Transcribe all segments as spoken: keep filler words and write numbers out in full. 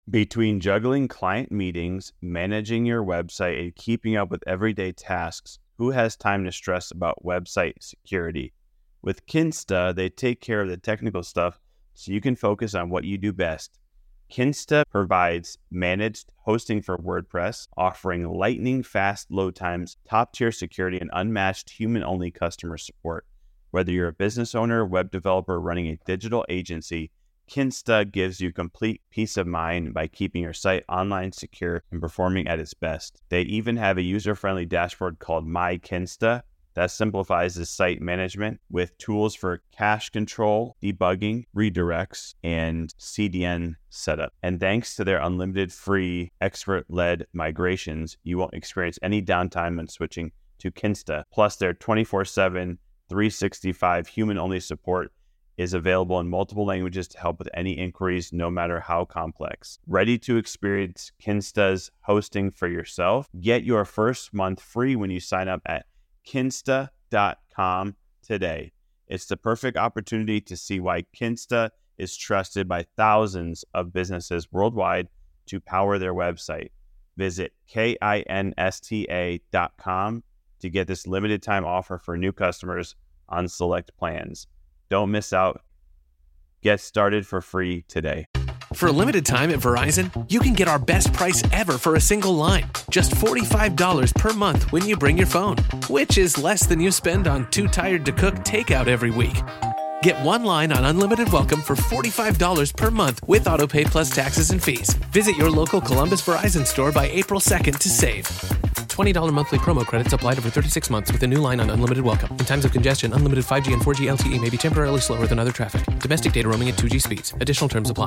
Between juggling client meetings, managing your website, and keeping up with everyday tasks, who has time to stress about website security? With Kinsta, they take care of the technical stuff so you can focus on what you do best. Kinsta provides managed hosting for WordPress, offering lightning-fast load times, top-tier security, and unmatched human-only customer support. Whether you're a business owner, web developer, running a digital agency, Kinsta gives you complete peace of mind by keeping your site online, secure, and performing at its best. They even have a user-friendly dashboard called My Kinsta that simplifies the site management with tools for cache control, debugging, redirects, and C D N setup. And thanks to their unlimited free expert-led migrations, you won't experience any downtime when switching to Kinsta. Plus, their twenty-four seven, three sixty-five human-only support is available in multiple languages to help with any inquiries, no matter how complex. Ready to experience Kinsta's hosting for yourself? Get your first month free when you sign up at kinsta dot com today. It's the perfect opportunity to see why Kinsta is trusted by thousands of businesses worldwide to power their website. Visit kinsta dot com to get this limited time offer for new customers on select plans. Don't miss out. Get started for free today. For a limited time at Verizon, you can get our best price ever for a single line. Just forty-five dollars per month when you bring your phone, which is less than you spend on Too Tired to Cook takeout every week. Get one line on Unlimited Welcome for forty-five dollars per month with AutoPay plus taxes and fees. Visit your local Columbus Verizon store by April second to save. twenty dollars monthly promo credits applied over thirty-six months with a new line on Unlimited Welcome. In times of congestion, unlimited five G and four G L T E may be temporarily slower than other traffic. Domestic data roaming at two G speeds. Additional terms apply.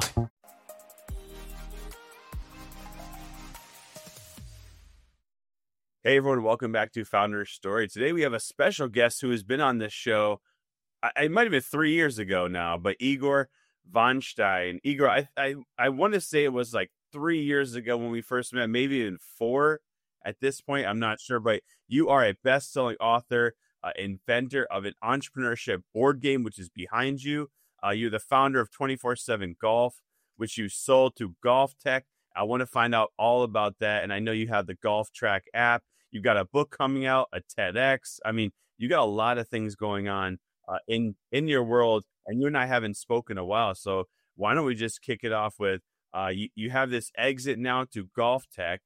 Hey everyone, welcome back to Founder's Story. Today we have a special guest who has been on this show, I, it might have been three years ago now, but Igor Vahnstein. Igor, I I, I want to say it was like three years ago when we first met, maybe even four at this point. I'm not sure, but you are a best-selling author, uh, inventor of an entrepreneurship board game, which is behind you. Uh, you're the founder of twenty-four seven Golf, which you sold to GolfTek. I want to find out all about that, and I know you have the Golf Track app. You've got a book coming out, a TEDx. I mean, you got a lot of things going on uh, in in your world, and you and I haven't spoken a while. So why don't we just kick it off with uh, you, you have this exit now to GolfTek,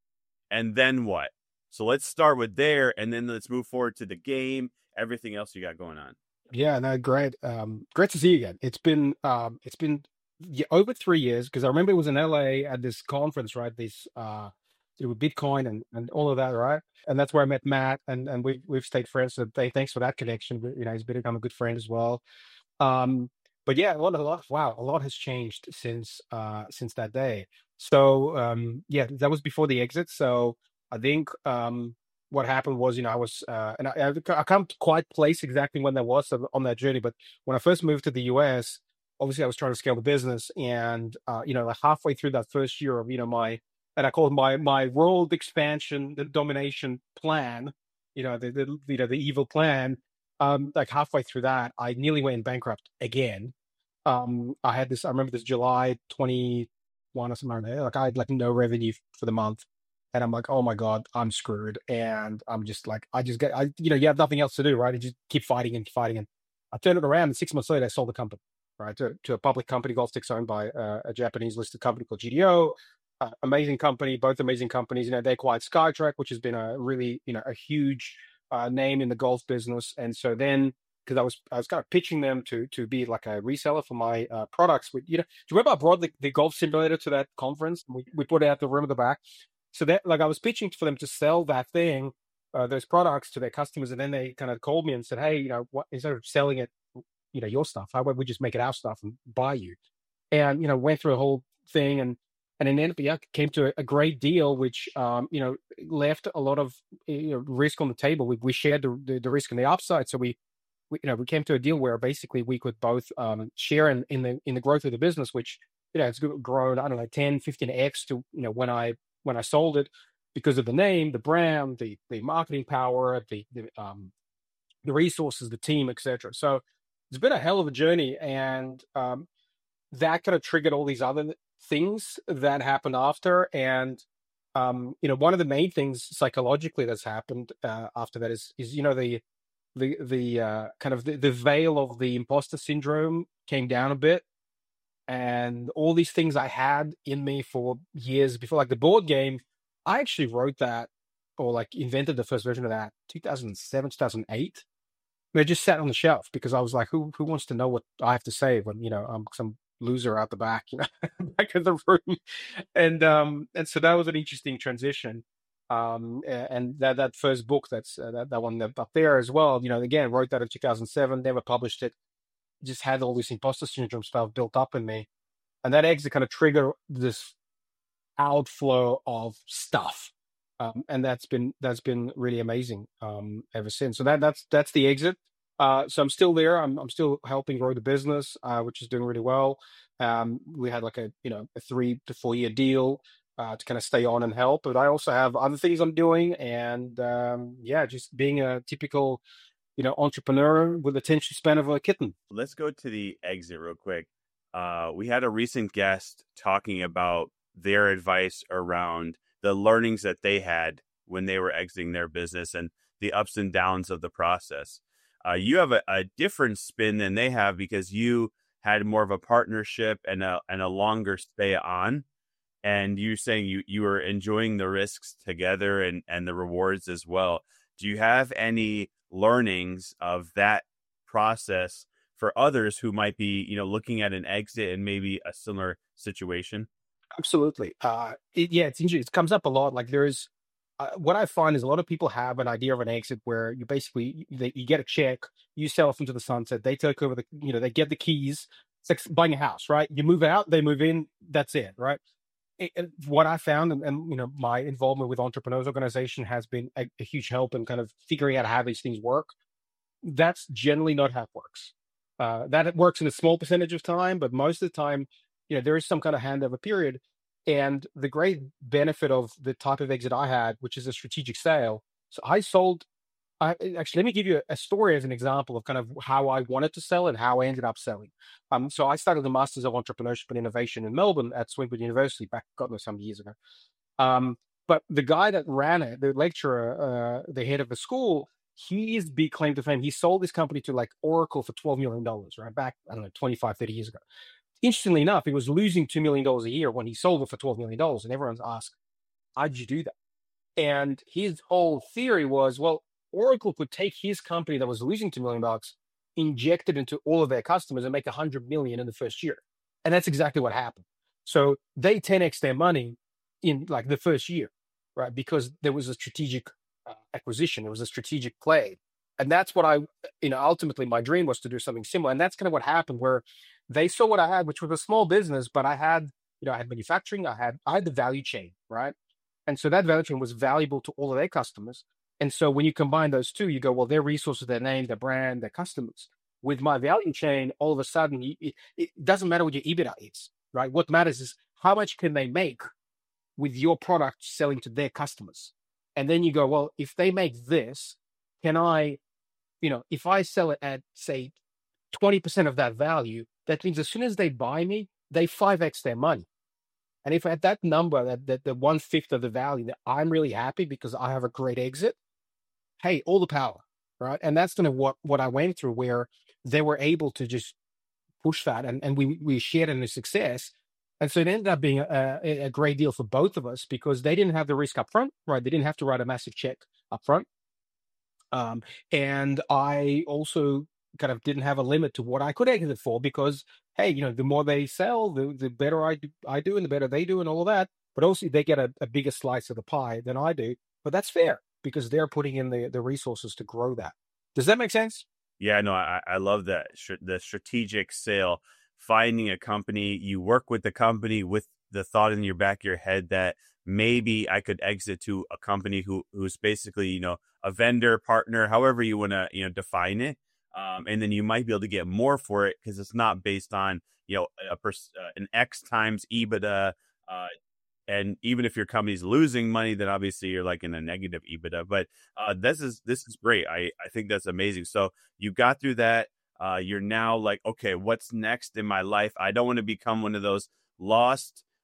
and then what? So let's start with there, and then let's move forward to the game, everything else you got going on. Yeah, no, great. Um, great to see you again. It's been um, it's been yeah, over three years because I remember it was in L A at this conference, right? This uh, with Bitcoin and, and all of that, right? And that's where I met Matt, and and we we've stayed friends. So th- thanks for that connection. You know, he's become a good friend as well. Um, but yeah, a lot, a lot. Wow, a lot has changed since uh since that day. So um, yeah, that was before the exit. So I think um, what happened was, you know, I was uh, and I, I can't quite place exactly when that was on that journey, but when I first moved to the U S, obviously I was trying to scale the business, and uh, you know, like halfway through that first year of, you know, my and I call it my my world expansion, the domination plan, you know, the, the you know the evil plan. Um, like halfway through that, I nearly went bankrupt again. Um, I had this. I remember this July twenty-one or something like that. Like I had like no revenue for the month, and I'm like, oh my god, I'm screwed. And I'm just like, I just get, I you know, you have nothing else to do, right? You just keep fighting and fighting. And I turned it around, and six months later, I sold the company, right, to, to a public company, GolfTek's owned by uh, a Japanese listed company called G D O. Uh, amazing company, both amazing companies. You know, they acquired Skytrack, which has been a really, you know, a huge uh, name in the golf business. And so then, because I was, I was kind of pitching them to to be like a reseller for my uh, products. With, you know, do you remember I brought the, the golf simulator to that conference? We we put it at the room at the back. So that, like, I was pitching for them to sell that thing, uh, those products to their customers, and then they kind of called me and said, "Hey, you know, what, instead of selling it, you know, your stuff, how about we just make it our stuff and buy you?" And you know, went through a whole thing, and and in the end, yeah, came to a, a great deal, which um, you know, left a lot of you know, risk on the table. We we shared the, the the risk and the upside, so we, we you know we came to a deal where basically we could both um, share in, in the in the growth of the business, which you know it's grown, I don't know, ten, fifteen x to you know when I when I sold it, because of the name, the brand, the the marketing power, the the um the resources, the team, et cetera. So it's been a hell of a journey, and um, that kind of triggered all these other things that happened after. And, um, you know, one of the main things psychologically that's happened uh, after that is, is, you know, the, the, the uh, kind of the, the veil of the imposter syndrome came down a bit. And all these things I had in me for years before, like the board game, I actually wrote that or like invented the first version of that two thousand seven, two thousand eight. I mean, it just sat on the shelf because I was like, who who wants to know what I have to say when, you know, I'm some loser out the back, you know, back of the room. And um and so that was an interesting transition. Um a- and that that first book that's uh, that, that one that- up there as well, you know, again, wrote that in two thousand seven, never published it, just had all this imposter syndrome stuff built up in me. And that exit kind of triggered this outflow of stuff. Um, and that's been that's been really amazing um, ever since. So that that's that's the exit. Uh, so I'm still there. I'm I'm still helping grow the business, uh, which is doing really well. Um, we had like a you know a three to four year deal uh, to kind of stay on and help. But I also have other things I'm doing, and um, yeah, just being a typical you know entrepreneur with attention span of a kitten. Let's go to the exit real quick. Uh, we had a recent guest talking about their advice around the learnings that they had when they were exiting their business and the ups and downs of the process. Uh, you have a, a different spin than they have because you had more of a partnership and a and a longer stay on. And you're saying you you were enjoying the risks together and and the rewards as well. Do you have any learnings of that process for others who might be, you know, looking at an exit and maybe a similar situation? Absolutely. Uh, it, yeah, it's interesting. It comes up a lot. Like there's, uh, what I find is a lot of people have an idea of an exit where you basically they, you get a check, you sell off into the sunset, they take over the, you know, they get the keys. It's like buying a house, right? You move out, they move in, that's it, right? It, it- what I found, and, and you know, my involvement with Entrepreneurs Organization has been a, a huge help in kind of figuring out how these things work. That's generally not how it works. Uh, that it works in a small percentage of time, but most of the time, you know, there is some kind of handover period. And the great benefit of the type of exit I had, which is a strategic sale. So I sold. I actually let me give you a, a story as an example of kind of how I wanted to sell and how I ended up selling. Um, so I started the Masters of Entrepreneurship and Innovation in Melbourne at Swinburne University back, God knows, some years ago. Um, but the guy that ran it, the lecturer, uh, the head of the school, he's big claim to fame. He sold this company to like Oracle for twelve million dollars, right? Back, I don't know, twenty-five, thirty years ago. Interestingly enough, he was losing two million dollars a year when he sold it for twelve million dollars. And everyone's asked, how'd you do that? And his whole theory was, well, Oracle could take his company that was losing two million bucks, inject it into all of their customers and make one hundred million in the first year. And that's exactly what happened. So they ten x their money in like the first year, right? Because there was a strategic uh, acquisition, it was a strategic play. And that's what I, you know, ultimately my dream was to do something similar. And that's kind of what happened where they saw what I had, which was a small business, but I had, you know, I had manufacturing, I had, I had the value chain, right? And so that value chain was valuable to all of their customers. And so when you combine those two, you go, well, their resources, their name, their brand, their customers. With my value chain, all of a sudden, you, it, it doesn't matter what your EBITDA is, right? What matters is how much can they make with your product selling to their customers. And then you go, well, if they make this, can I, you know, if I sell it at, say, twenty percent of that value, that means as soon as they buy me, they five x their money. And if at that number, that, that the one fifth of the value, that I'm really happy because I have a great exit, hey, all the power, right? And that's kind of what, what I went through, where they were able to just push that, and, and we we shared in the success. And so it ended up being a, a, a great deal for both of us because they didn't have the risk up front, right? They didn't have to write a massive check up front. Um, and I also kind of didn't have a limit to what I could exit for because, hey, you know, the more they sell, the, the better I do, I do and the better they do and all of that. But also they get a, a bigger slice of the pie than I do. But that's fair because they're putting in the, the resources to grow that. Does that make sense? Yeah, no, I, I love that. The strategic sale, finding a company, you work with the company with the thought in your back of your head that maybe I could exit to a company who who's basically, you know, a vendor, partner, however you want to, you know, define it. Um, and then you might be able to get more for it because it's not based on, you know, a pers- uh, an X times EBITDA. Uh, and even if your company's losing money, then obviously you're like in a negative EBITDA. But uh, this is this is great. I, I think that's amazing. So you got through that. Uh, you're now like, okay, what's next in my life? I don't want to become one of those lost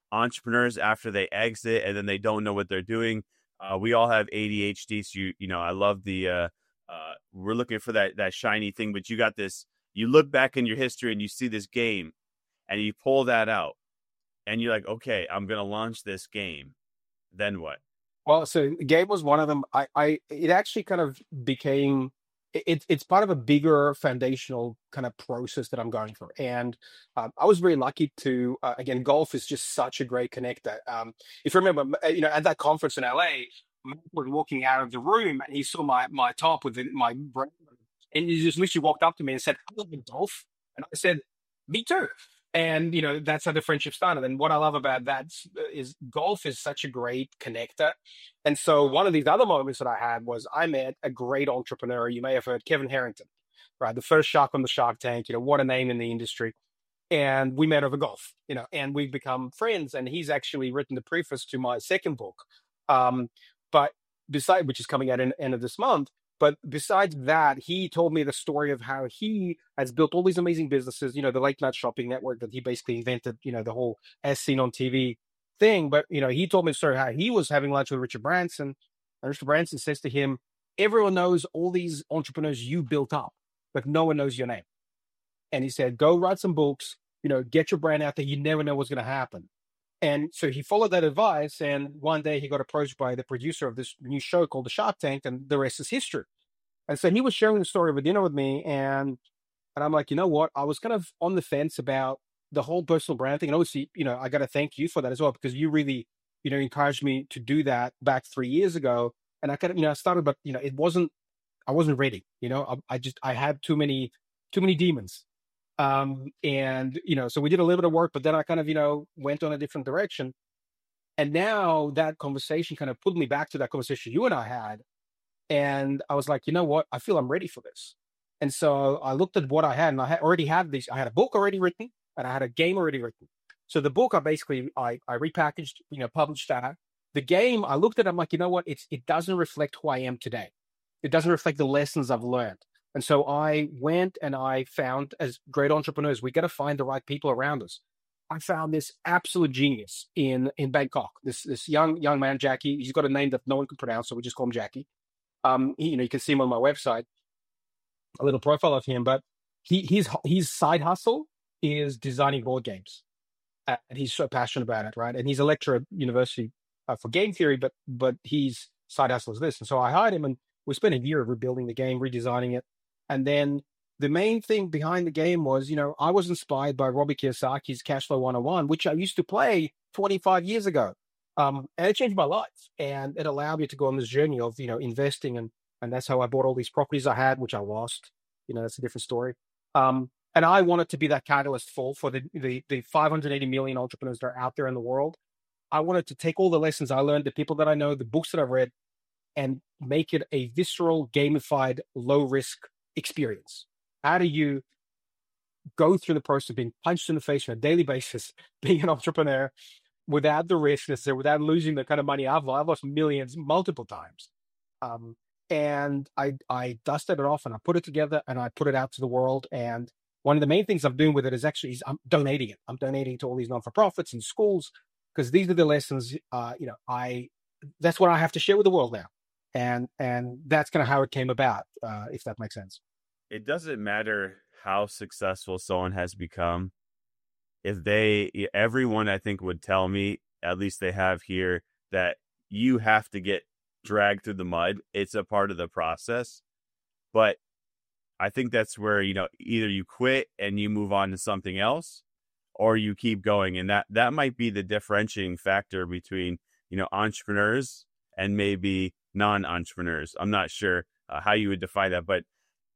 entrepreneurs after they exit and then they don't know what they're doing. Uh, we all have A D H D, so you you know I love the uh, uh, we're looking for that that shiny thing, but you got this. You look back in your history and you see this game, and you pull that out, and you're like, okay, I'm gonna launch this game. Then what? Well, so game was one of them. I, I, it actually kind of became, it, it's it's part of a bigger foundational kind of process that I'm going through. And um, I was very lucky to, uh, again, golf is just such a great connector. Um, if you remember, m- uh, you know, at that conference in L A, Matt was walking out of the room and he saw my my top with the- my brand, and he just literally walked up to me and said, "I love golf," and I said, "Me too." And you know, that's how the friendship started. And what I love about that is golf is such a great connector. And so one of these other moments that I had was I met a great entrepreneur. You may have heard Kevin Harrington, right? The first shark on the Shark Tank. You know, what a name in the industry. And we met over golf, you know, and we've become friends. And he's actually written the preface to my second book, um, but beside which is coming out in the end of this month. But besides that, he told me the story of how he has built all these amazing businesses. You know, the late night shopping network that he basically invented. You know, the whole as seen on T V thing. But you know, he told me the story how he was having lunch with Richard Branson, and Richard Branson says to him, "Everyone knows all these entrepreneurs you built up, but no one knows your name." And he said, "Go write some books, you know, get your brand out there. You never know what's going to happen." And so he followed that advice. And one day he got approached by the producer of this new show called The Shark Tank, and the rest is history. And so he was sharing the story of a dinner with me. And, and I'm like, you know what? I was kind of on the fence about the whole personal brand thing. And obviously, you know, I got to thank you for that as well, because you really, you know, encouraged me to do that back three years ago. And I kind of, you know, I started, but, you know, it wasn't, I wasn't ready, you know, I, I just, I had too many, too many demons. Um, and, you know, so we did a little bit of work, but then I kind of, you know, went on a different direction. And now that conversation kind of pulled me back to that conversation you and I had. And I was like, you know what? I feel I'm ready for this. And so I looked at what I had, and I had already had these. I had a book already written, and I had a game already written. So the book, I basically I I repackaged, you know, published that. The game, I looked at it, I'm like, you know what? It's it doesn't reflect who I am today. It doesn't reflect the lessons I've learned. And so I went and I found, as great entrepreneurs, we got to find the right people around us. I found this absolute genius in in Bangkok. This this young young man, Jackie. He's got a name that no one can pronounce, so we just call him Jackie. Um, he, you know, you can see him on my website, a little profile of him. But he his his side hustle is designing board games, uh, and he's so passionate about it, right? And he's a lecturer at university uh, for game theory, but but his side hustle is this. And so I hired him, and we spent a year rebuilding the game, redesigning it, and then the main thing behind the game was, you know, I was inspired by Robbie Kiyosaki's Cashflow one oh one, which I used to play twenty-five years ago. Um, and it changed my life, and it allowed me to go on this journey of, you know, investing. And, and that's how I bought all these properties I had, which I lost, you know, that's a different story. Um, and I wanted to be that catalyst for, for the, the, the five hundred eighty million entrepreneurs that are out there in the world. I wanted to take all the lessons I learned, the people that I know, the books that I've read, and make it a visceral, gamified, low risk experience. How do you go through the process of being punched in the face on a daily basis, being an entrepreneur, without the risk necessarily, without losing the kind of money I've lost? I've lost millions multiple times. Um, and I I dusted it off, and I put it together, and I put it out to the world. And one of the main things I'm doing with it is actually is I'm donating it. I'm donating to all these non-for-profits and schools, because these are the lessons, uh, you know, I that's what I have to share with the world now. And and that's kind of how it came about, uh, if that makes sense. It doesn't matter how successful someone has become. If they, everyone I think would tell me, at least they have here, that you have to get dragged through the mud. It's a part of the process. But I think that's where, you know, either you quit and you move on to something else, or you keep going. And that, that might be the differentiating factor between, you know, entrepreneurs and maybe non-entrepreneurs. I'm not sure uh, how you would define that, but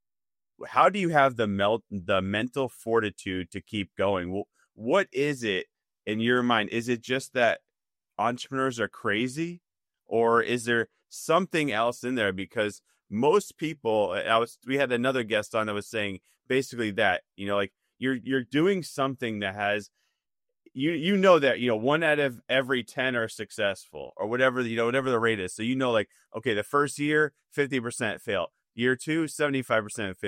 how do you have the melt, the mental fortitude to keep going? Well, what is it in your mind? Is it just that entrepreneurs are crazy, or is there something else in there? Because most people, I was, we had another guest on that was saying basically that, you know, like you're, you're doing something that has, you, you know, that, you know, one out of every ten are successful, or whatever, you know, whatever the rate is. So, you know, like, okay, the first year, fifty percent fail. Year two, seventy-five percent fail.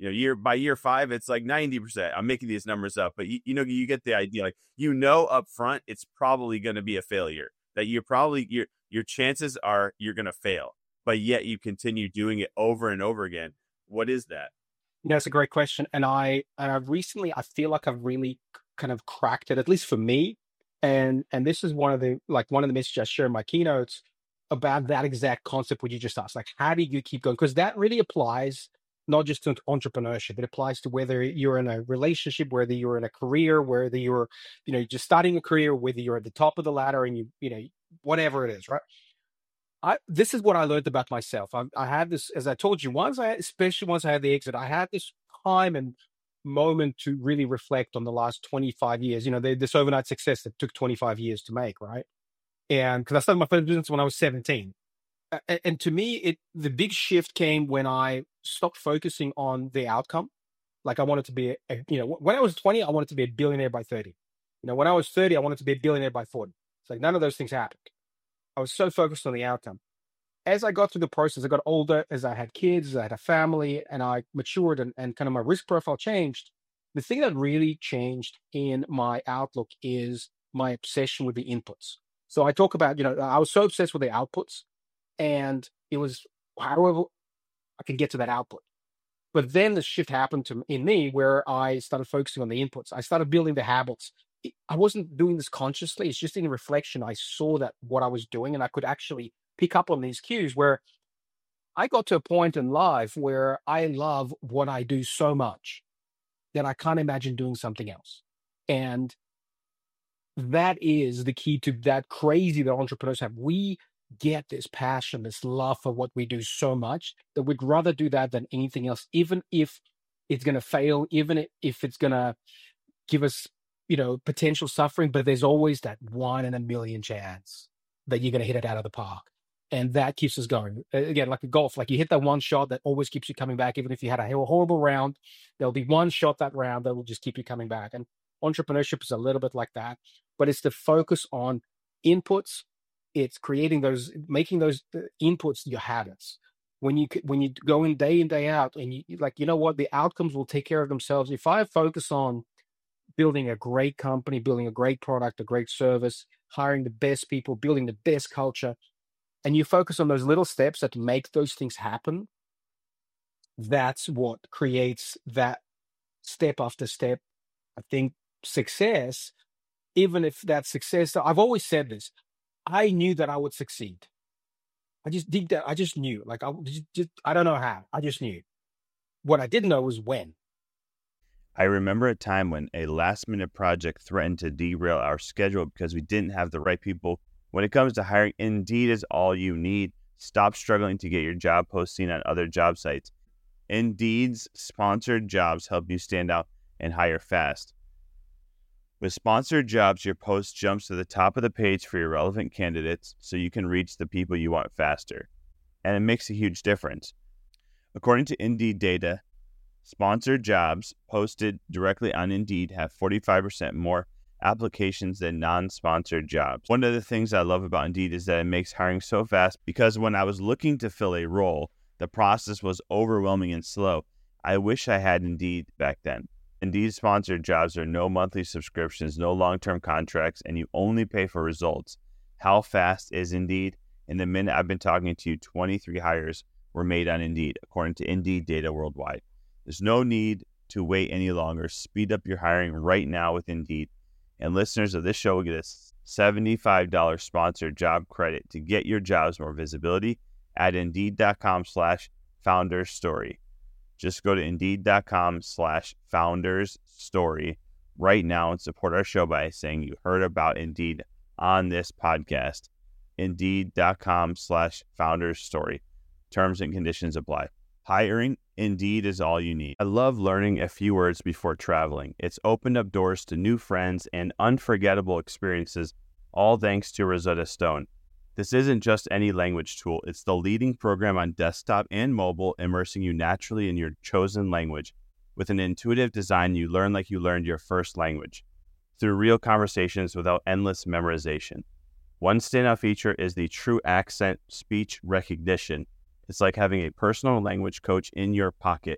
You know, year by year five, it's like ninety percent. I'm making these numbers up, but you, you know, you get the idea. Like, you know, up front, it's probably going to be a failure. That you're probably your your chances are you're going to fail, but yet you continue doing it over and over again. What is that? Yeah, that's a great question. And I, and I've recently, I feel like I've really kind of cracked it, at least for me. And and this is one of the like one of the messages I share in my keynotes about that exact concept what you just asked. Like, how do you keep going? Because that really applies not just to entrepreneurship. It applies to whether you're in a relationship, whether you're in a career, whether you're, you know, just starting a career, whether you're at the top of the ladder and you, you know, whatever it is, right? I, this is what I learned about myself. I, I had this, as I told you, once I, especially once I had the exit, I had this time and moment to really reflect on the last twenty-five years. You know, the, this overnight success that took twenty-five years to make, right? And because I started my first business when I was seventeen. And, and to me, it the big shift came when I stopped focusing on the outcome. Like, I wanted to be, a, you know, when I was twenty, I wanted to be a billionaire by thirty. You know, when I was thirty, I wanted to be a billionaire by forty. It's like none of those things happened. I was so focused on the outcome. As I got through the process, I got older, as I had kids, as I had a family, and I matured and, and kind of my risk profile changed. The thing that really changed in my outlook is my obsession with the inputs. So I talk about, you know, I was so obsessed with the outputs, and it was however I can get to that output. But then the shift happened to in me where I started focusing on the inputs. I started building the habits. I wasn't doing this consciously. It's just in reflection. I saw that what I was doing, and I could actually pick up on these cues where I got to a point in life where I love what I do so much that I can't imagine doing something else. And that is the key to that crazy that entrepreneurs have. We get this passion, this love for what we do so much that we'd rather do that than anything else, even if it's going to fail, even if it's going to give us, you know, potential suffering. But there's always that one in a million chance that you're going to hit it out of the park. And that keeps us going. Again, like a golf, like you hit that one shot that always keeps you coming back. Even if you had a horrible round, there'll be one shot that round that will just keep you coming back. And entrepreneurship is a little bit like that, but it's the focus on inputs. It's creating those, making those inputs your habits. When you when you go in day in, day out, and you like, you know what, the outcomes will take care of themselves. If I focus on building a great company, building a great product, a great service, hiring the best people, building the best culture, and you focus on those little steps that make those things happen, that's what creates that step after step, I think, success. Even if that success, I've always said this, I knew that I would succeed. I just did that. I just knew, like, I just, just, I don't know how, I just knew. What I didn't know was when. I remember a time when a last minute project threatened to derail our schedule because we didn't have the right people. When it comes to hiring, Indeed is all you need. Stop struggling to get your job posting on other job sites. Indeed's sponsored jobs help you stand out and hire fast. With sponsored jobs, your post jumps to the top of the page for your relevant candidates so you can reach the people you want faster. And it makes a huge difference. According to Indeed data, sponsored jobs posted directly on Indeed have forty-five percent more applications than non-sponsored jobs. One of the things I love about Indeed is that it makes hiring so fast, because when I was looking to fill a role, the process was overwhelming and slow. I wish I had Indeed back then. Indeed sponsored jobs are no monthly subscriptions, no long-term contracts, and you only pay for results. How fast is Indeed? In the minute I've been talking to you, twenty-three hires were made on Indeed, according to Indeed data worldwide. There's no need to wait any longer. Speed up your hiring right now with Indeed. And listeners of this show will get a seventy-five dollars sponsored job credit to get your jobs more visibility at Indeed.com slash founders story. Just go to Indeed.com slash founders story right now and support our show by saying you heard about Indeed on this podcast. Indeed.com slash founders story. Terms and conditions apply. Hiring, Indeed is all you need. I love learning a few words before traveling. It's opened up doors to new friends and unforgettable experiences, all thanks to Rosetta Stone. This isn't just any language tool. It's the leading program on desktop and mobile, immersing you naturally in your chosen language. With an intuitive design, you learn like you learned your first language, through real conversations without endless memorization. One standout feature is the true accent speech recognition. It's like having a personal language coach in your pocket.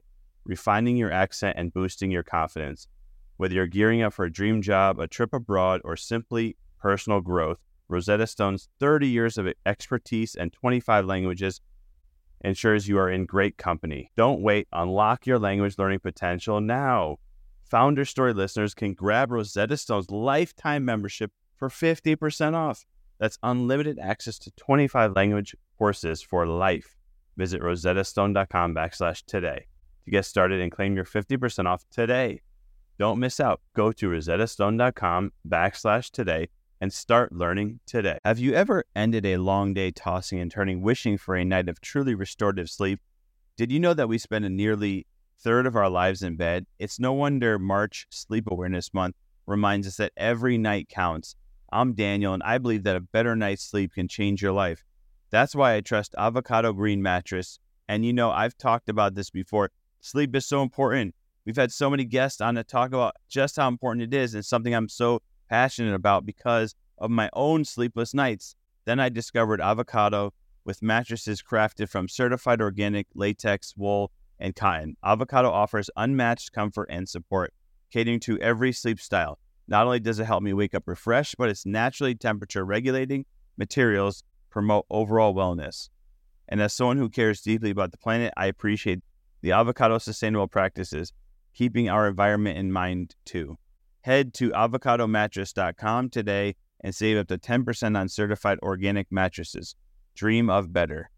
refining your accent and boosting your confidence. Whether you're gearing up for a dream job, a trip abroad, or simply personal growth, Rosetta Stone's thirty years of expertise and twenty-five languages ensures you are in great company. Don't wait. Unlock your language learning potential now. Founder Story listeners can grab Rosetta Stone's lifetime membership for fifty percent off. That's unlimited access to twenty-five language courses for life. Visit rosettastone.com backslash today to get started and claim your fifty percent off today. Don't miss out. Go to rosettastone.com backslash today and start learning today. Have you ever ended a long day tossing and turning, wishing for a night of truly restorative sleep? Did you know that we spend a nearly third of our lives in bed? It's no wonder March Sleep Awareness Month reminds us that every night counts. I'm Daniel, and I believe that a better night's sleep can change your life. That's why I trust Avocado Green Mattress. And you know, I've talked about this before. Sleep is so important. We've had so many guests on to talk about just how important it is, and something I'm so passionate about because of my own sleepless nights. Then I discovered Avocado with mattresses crafted from certified organic latex, wool, and cotton. Avocado offers unmatched comfort and support, catering to every sleep style. Not only does it help me wake up refreshed, but its naturally temperature regulating materials promote overall wellness. And as someone who cares deeply about the planet, I appreciate the Avocado sustainable practices, keeping our environment in mind too. Head to avocado mattress dot com today and save up to ten percent on certified organic mattresses. Dream of better.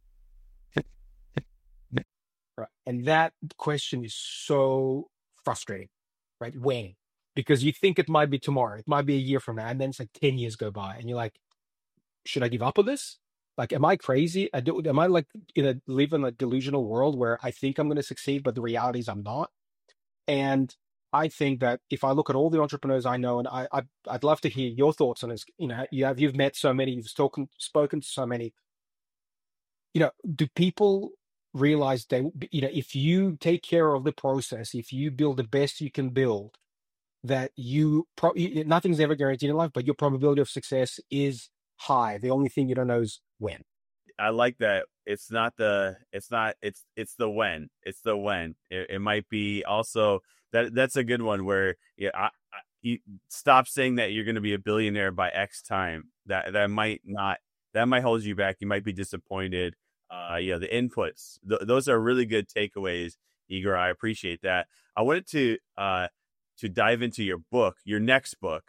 Right. And that question is so frustrating, right? When? Because you think it might be tomorrow, it might be a year from now, and then it's like ten years go by, and you're like, should I give up on this? Like, am I crazy? I do, am I like in a live in a delusional world where I think I'm going to succeed, but the reality is I'm not? And I think that if I look at all the entrepreneurs I know, and I, I I'd love to hear your thoughts on this. You know, you have you've met so many, you've spoken spoken to so many. You know, do people realize they, you know, if you take care of the process, if you build the best you can build, that you pro- nothing's ever guaranteed in life, but your probability of success is high. The only thing you don't know is when. I like that. It's not the, it's not, it's, it's the when, it's the when. It, it might be also that that's a good one where yeah, I, I, you stop saying that you're going to be a billionaire by X time. That, that might not, that might hold you back. You might be disappointed. Uh, yeah, the inputs, th- those are really good takeaways, Igor. I appreciate that. I wanted to, uh, to dive into your book, your next book.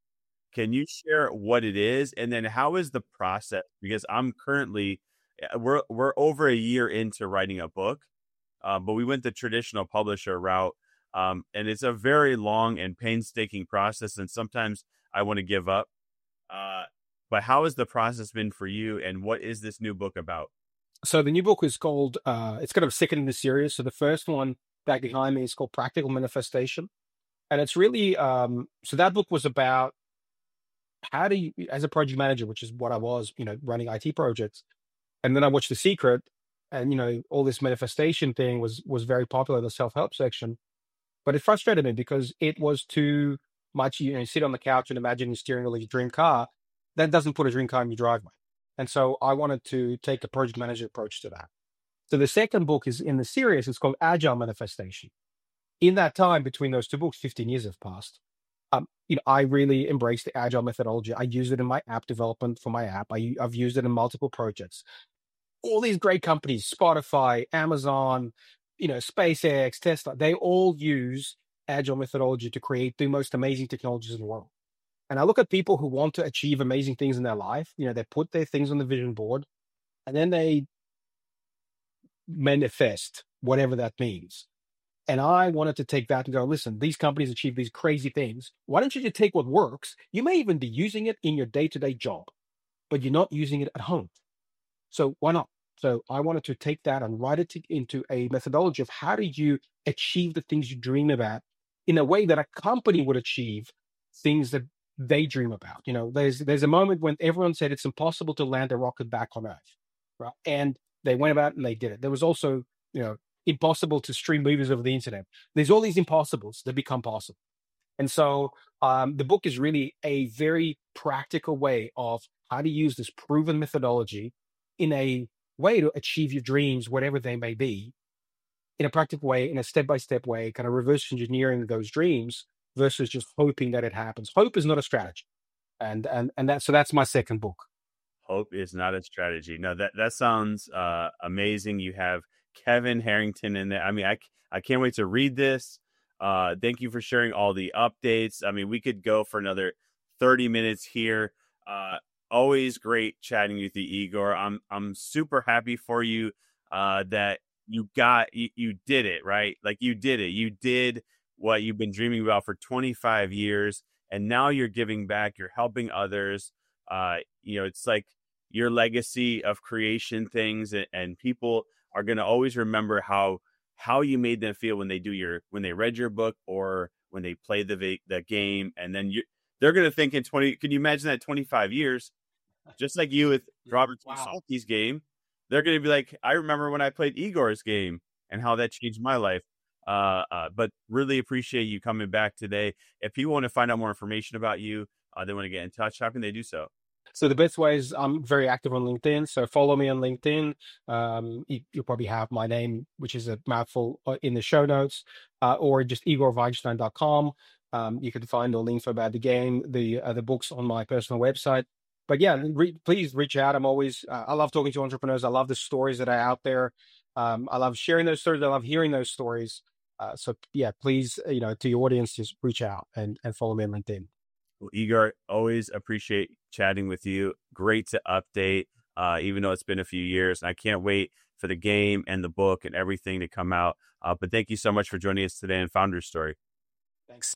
Can you share what it is, and then how is the process? Because I'm currently, we're we're over a year into writing a book, uh, but we went the traditional publisher route, um, and it's a very long and painstaking process. And sometimes I want to give up. Uh, but how has the process been for you, and what is this new book about? So the new book is called. Uh, it's kind of second in the series. So the first one back behind me is called Practical Manifestation, and it's really um, so that book was about how do you, as a project manager, which is what I was, you know, running I T projects. And then I watched The Secret, and, you know, all this manifestation thing was, was very popular in the self-help section, but it frustrated me because it was too much, you know, you sit on the couch and imagine you're steering a dream car. That doesn't put a dream car in your driveway. And so I wanted to take a project manager approach to that. So the second book is in the series. It's called Agile Manifestation. In that time between those two books, fifteen years have passed. Um, you know, I really embrace the agile methodology. I use it in my app development for my app. I, I've used it in multiple projects. All these great companies, Spotify, Amazon, you know, SpaceX, Tesla, they all use agile methodology to create the most amazing technologies in the world. And I look at people who want to achieve amazing things in their life. You know, they put their things on the vision board, and then they manifest whatever that means. And I wanted to take that and go, listen, these companies achieve these crazy things. Why don't you just take what works? You may even be using it in your day-to-day job, but you're not using it at home. So why not? So I wanted to take that and write it to, into a methodology of how do you achieve the things you dream about in a way that a company would achieve things that they dream about. You know, there's there's a moment when everyone said it's impossible to land a rocket back on Earth, right? And they went about and they did it. There was also, you know, impossible to stream movies over the internet. There's all these impossibles that become possible. And so um, the book is really a very practical way of how to use this proven methodology in a way to achieve your dreams, whatever they may be, in a practical way, in a step-by-step way, kind of reverse engineering those dreams versus just hoping that it happens. Hope is not a strategy. And and and that so that's my second book. Hope is not a strategy. No, that that sounds uh, amazing. You have Kevin Harrington in there. I mean, I I can't wait to read this. Uh, thank you for sharing all the updates. I mean, we could go for another thirty minutes here. Uh, always great chatting with you, Igor. I'm I'm super happy for you uh, that you got you, you did it, right? Like you did it. You did what you've been dreaming about for twenty-five years, and now you're giving back. You're helping others. Uh, you know, it's like your legacy of creation things, and, and people are going to always remember how how you made them feel when they do your when they read your book or when they play the the game, and then you they're going to think in twenty. Can you imagine that twenty-five years, just like you with Robert Wow. Salty's game? They're going to be like, I remember when I played Igor's game and how that changed my life. Uh, uh, but really appreciate you coming back today. If people want to find out more information about you, uh, they want to get in touch, how can they do so? So the best way is I'm very active on LinkedIn. So follow me on LinkedIn. Um, you, you'll probably have my name, which is a mouthful, in the show notes, uh, or just igor weinstein dot com. Um, you can find all the info about the game, the uh, the books on my personal website. But yeah, re- please reach out. I'm always, uh, I love talking to entrepreneurs. I love the stories that are out there. Um, I love sharing those stories. I love hearing those stories. Uh, so yeah, please, you know, to your audience, just reach out and, and follow me on LinkedIn. Well, Igor, always appreciate chatting with you. Great to update, uh, even though it's been a few years. And I can't wait for the game and the book and everything to come out. Uh, but thank you so much for joining us today on Founders Story. Thanks.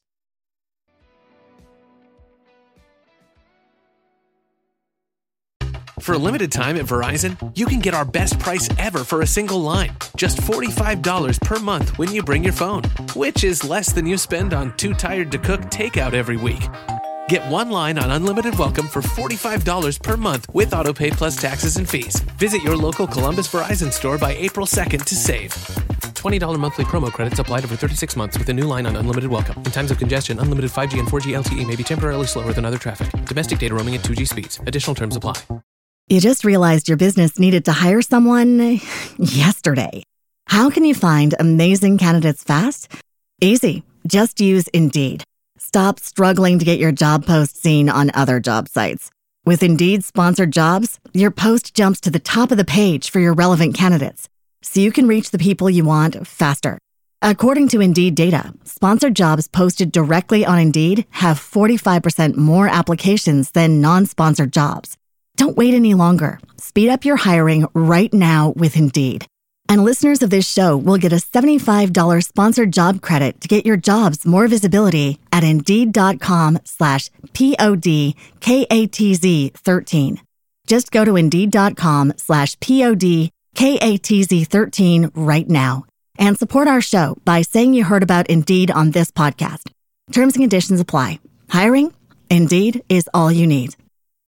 For a limited time at Verizon, you can get our best price ever for a single line. Just forty-five dollars per month when you bring your phone, which is less than you spend on Too Tired to Cook takeout every week. Get one line on Unlimited Welcome for forty-five dollars per month with AutoPay plus taxes and fees. Visit your local Columbus Verizon store by April second to save. twenty dollars monthly promo credits applied over thirty-six months with a new line on Unlimited Welcome. In times of congestion, unlimited five G and four G L T E may be temporarily slower than other traffic. Domestic data roaming at two G speeds. Additional terms apply. You just realized your business needed to hire someone yesterday. How can you find amazing candidates fast? Easy. Just use Indeed. Stop struggling to get your job post seen on other job sites. With Indeed sponsored jobs, your post jumps to the top of the page for your relevant candidates, so you can reach the people you want faster. According to Indeed data, sponsored jobs posted directly on Indeed have forty-five percent more applications than non-sponsored jobs. Don't wait any longer. Speed up your hiring right now with Indeed. And listeners of this show will get a seventy-five dollars sponsored job credit to get your jobs more visibility at Indeed.com slash P-O-D-K-A-T-Z 13. Just go to Indeed.com slash P-O-D-K-A-T-Z 13 right now and support our show by saying you heard about Indeed on this podcast. Terms and conditions apply. Hiring? Indeed is all you need.